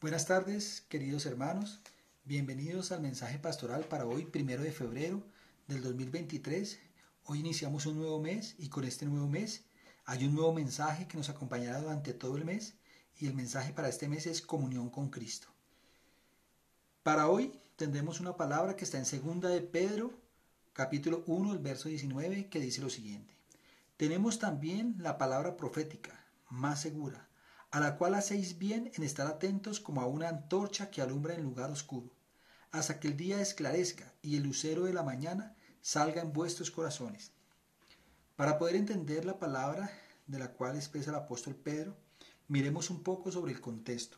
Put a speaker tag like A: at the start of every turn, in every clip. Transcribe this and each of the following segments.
A: Buenas tardes, queridos hermanos. Bienvenidos al mensaje pastoral para hoy, 1 de febrero del 2023. Hoy iniciamos un nuevo mes y con este nuevo mes hay un nuevo mensaje que nos acompañará durante todo el mes y el mensaje para este mes es comunión con Cristo. Para hoy tendremos una palabra que está en 2 de Pedro, capítulo 1, el verso 19, que dice lo siguiente. Tenemos también la palabra profética, más segura, a la cual hacéis bien en estar atentos como a una antorcha que alumbra en lugar oscuro, hasta que el día esclarezca y el lucero de la mañana salga en vuestros corazones. Para poder entender la palabra de la cual expresa el apóstol Pedro, miremos un poco sobre el contexto.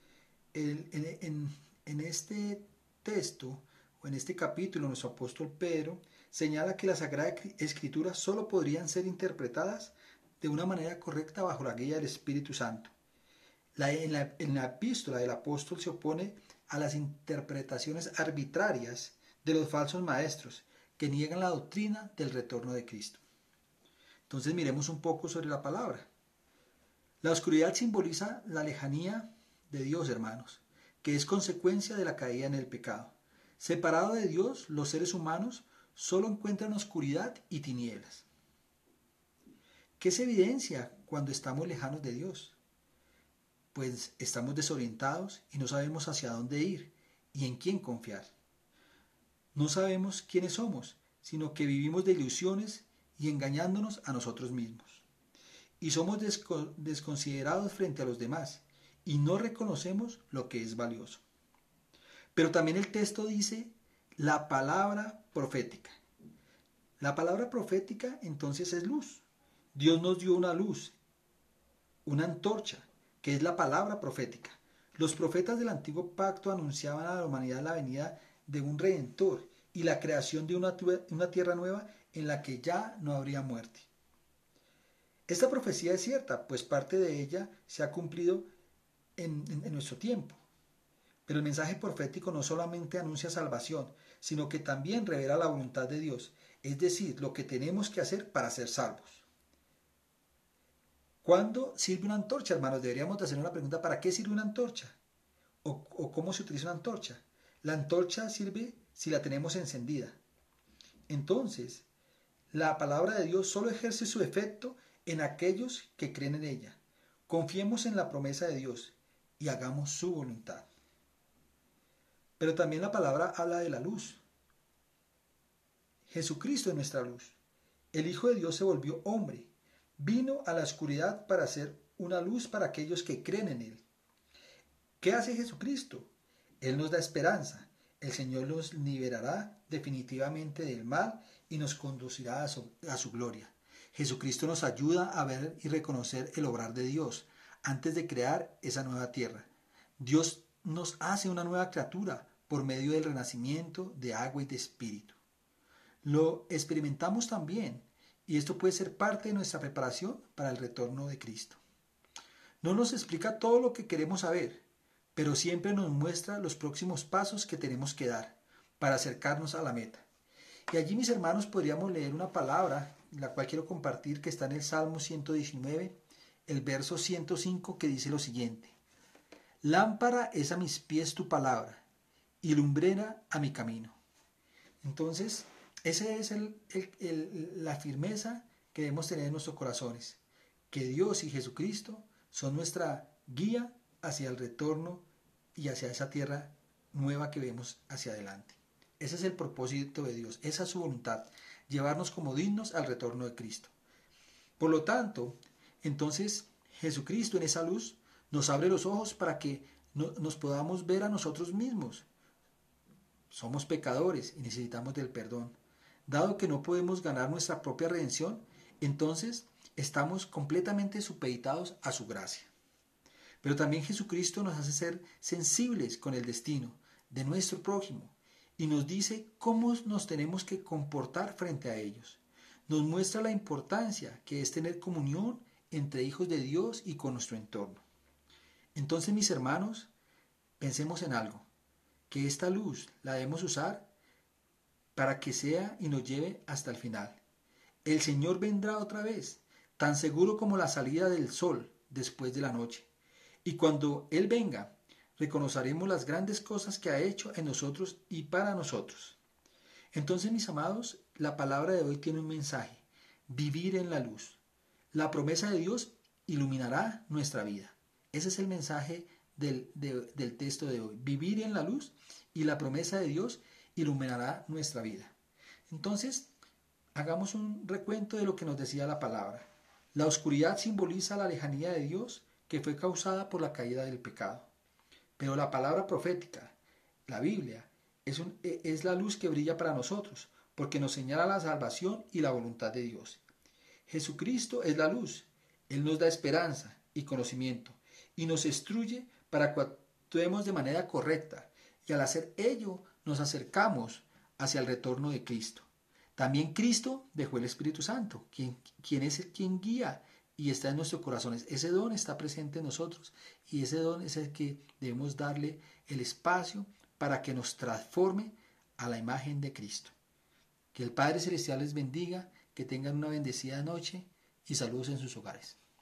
A: En este texto o en este capítulo, nuestro apóstol Pedro señala que la Sagrada Escritura solo podrían ser interpretadas de una manera correcta bajo la guía del Espíritu Santo. En la epístola del apóstol se opone a las interpretaciones arbitrarias de los falsos maestros que niegan la doctrina del retorno de Cristo. Entonces miremos un poco sobre la palabra. La oscuridad simboliza la lejanía de Dios, hermanos, que es consecuencia de la caída en el pecado. Separado de Dios, los seres humanos solo encuentran oscuridad y tinieblas. ¿Qué se evidencia cuando estamos lejanos de Dios? Pues estamos desorientados y no sabemos hacia dónde ir y en quién confiar. No sabemos quiénes somos, sino que vivimos de ilusiones y engañándonos a nosotros mismos. Y somos desconsiderados frente a los demás y no reconocemos lo que es valioso. Pero también el texto dice la palabra profética. La palabra profética entonces es luz. Dios nos dio una luz, una antorcha, que es la palabra profética. Los profetas del antiguo pacto anunciaban a la humanidad la venida de un redentor y la creación de una tierra nueva en la que ya no habría muerte. Esta profecía es cierta, pues parte de ella se ha cumplido en nuestro tiempo. Pero el mensaje profético no solamente anuncia salvación, sino que también revela la voluntad de Dios, es decir, lo que tenemos que hacer para ser salvos. ¿Cuándo sirve una antorcha, hermanos? Deberíamos de hacer una pregunta, ¿para qué sirve una antorcha? ¿O cómo se utiliza una antorcha? La antorcha sirve si la tenemos encendida. Entonces, la palabra de Dios solo ejerce su efecto en aquellos que creen en ella. Confiemos en la promesa de Dios y hagamos su voluntad. Pero también la palabra habla de la luz. Jesucristo es nuestra luz. El Hijo de Dios se volvió hombre. Vino a la oscuridad para ser una luz para aquellos que creen en Él. ¿Qué hace Jesucristo? Él nos da esperanza. El Señor nos liberará definitivamente del mal y nos conducirá a su gloria. Jesucristo nos ayuda a ver y reconocer el obrar de Dios antes de crear esa nueva tierra. Dios nos hace una nueva criatura por medio del renacimiento de agua y de espíritu. Lo experimentamos también y esto puede ser parte de nuestra preparación para el retorno de Cristo. No nos explica todo lo que queremos saber, pero siempre nos muestra los próximos pasos que tenemos que dar para acercarnos a la meta. Y allí, mis hermanos, podríamos leer una palabra, la cual quiero compartir, que está en el Salmo 119, el verso 105, que dice lo siguiente. Lámpara es a mis pies tu palabra y lumbrera a mi camino. Entonces, esa es la firmeza que debemos tener en nuestros corazones, que Dios y Jesucristo son nuestra guía hacia el retorno y hacia esa tierra nueva que vemos hacia adelante. Ese es el propósito de Dios, esa es su voluntad, llevarnos como dignos al retorno de Cristo. Por lo tanto, entonces Jesucristo en esa luz nos abre los ojos para que nos podamos ver a nosotros mismos. Somos pecadores y necesitamos del perdón. Dado que no podemos ganar nuestra propia redención, entonces estamos completamente supeditados a su gracia. Pero también Jesucristo nos hace ser sensibles con el destino de nuestro prójimo y nos dice cómo nos tenemos que comportar frente a ellos. Nos muestra la importancia que es tener comunión entre hijos de Dios y con nuestro entorno. Entonces, mis hermanos, pensemos en algo, que esta luz la debemos usar para que sea y nos lleve hasta el final. El Señor vendrá otra vez, tan seguro como la salida del sol después de la noche. Y cuando Él venga, reconoceremos las grandes cosas que ha hecho en nosotros y para nosotros. Entonces, mis amados, la palabra de hoy tiene un mensaje: vivir en la luz. La promesa de Dios iluminará nuestra vida. Ese es el mensaje del texto de hoy. Vivir en la luz, y la promesa de Dios iluminará nuestra vida. Entonces, hagamos un recuento de lo que nos decía la palabra. La oscuridad simboliza la lejanía de Dios que fue causada por la caída del pecado. Pero la palabra profética, la Biblia, es la luz que brilla para nosotros, porque nos señala la salvación y la voluntad de Dios. Jesucristo es la luz. Él nos da esperanza y conocimiento y nos instruye para que actuemos de manera correcta, y al hacer ello nos acercamos hacia el retorno de Cristo. También Cristo dejó el Espíritu Santo, quien es quien guía y está en nuestros corazones. Ese don está presente en nosotros, y ese don es el que debemos darle el espacio para que nos transforme a la imagen de Cristo. Que el Padre Celestial les bendiga, que tengan una bendecida noche y saludos en sus hogares.